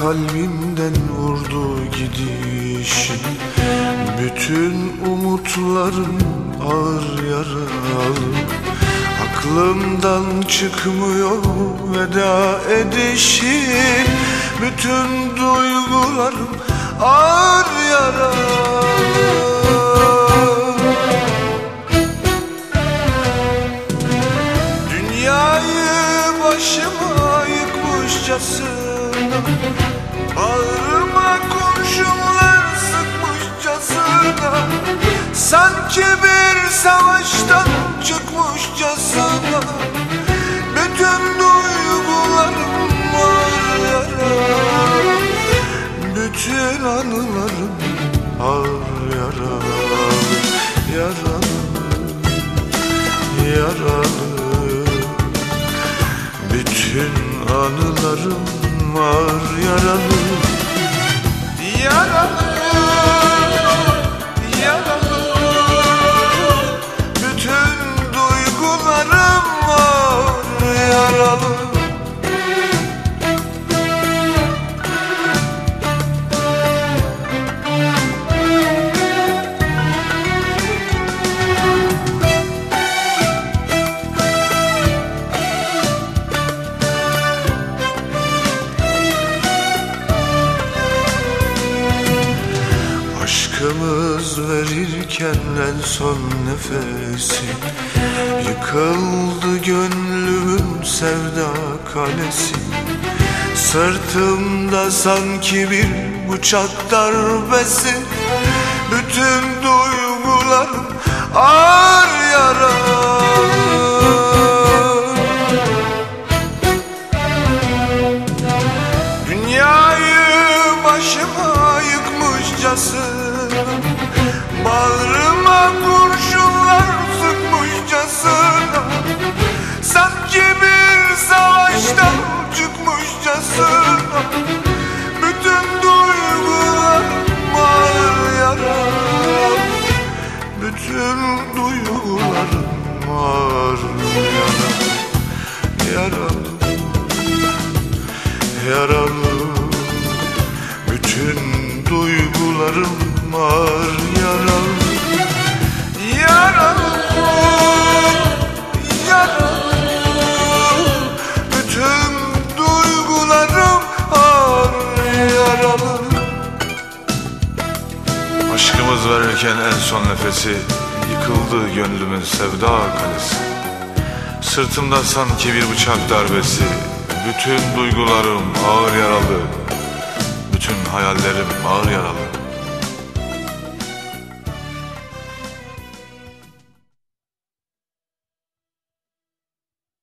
kalbimden vurdu gidişin. Bütün umutlarım ağır yaralı. Aklımdan çıkmıyor veda edişin. Bütün duygularım ağır yaralı. Dünyayı başıma yıkmışçasına, bağrıma kurşunlar sıkmışçasına, sanki bir savaştan çıkmışçasına, bütün duygularım ağır yaralı. Bütün anılarım ağır yaralı. Yaralı, yaralı. Bütün anılarım ağır yaralı. Yaralı, yaralı. Bütün duygularım ağır yaralı. Aşkımız verirken en son nefesi, yıkıldı gönlümün sevda kalesi. Sırtımda sanki bir bıçak darbesi, bütün duygularım ağır yaralı. Dünyayı başıma yıkmışçasına, bağrıma kurşunlar sıkmışçasına, sanki bir savaştan çıkmışçasına, bütün duygularım ağır yaralı. Bütün duygularım ağır yaralı. Yaralı, yaralı. Bütün duygularım ağır yaralı. Yaralı, yaralı. Bütün duygularım ağır yaralı. Aşkımız verirken en son nefesi, yıkıldı gönlümün sevda kalesi. Sırtımda sanki bir bıçak darbesi, bütün duygularım ağır yaralı. Bütün hayallerim ağır yaralı.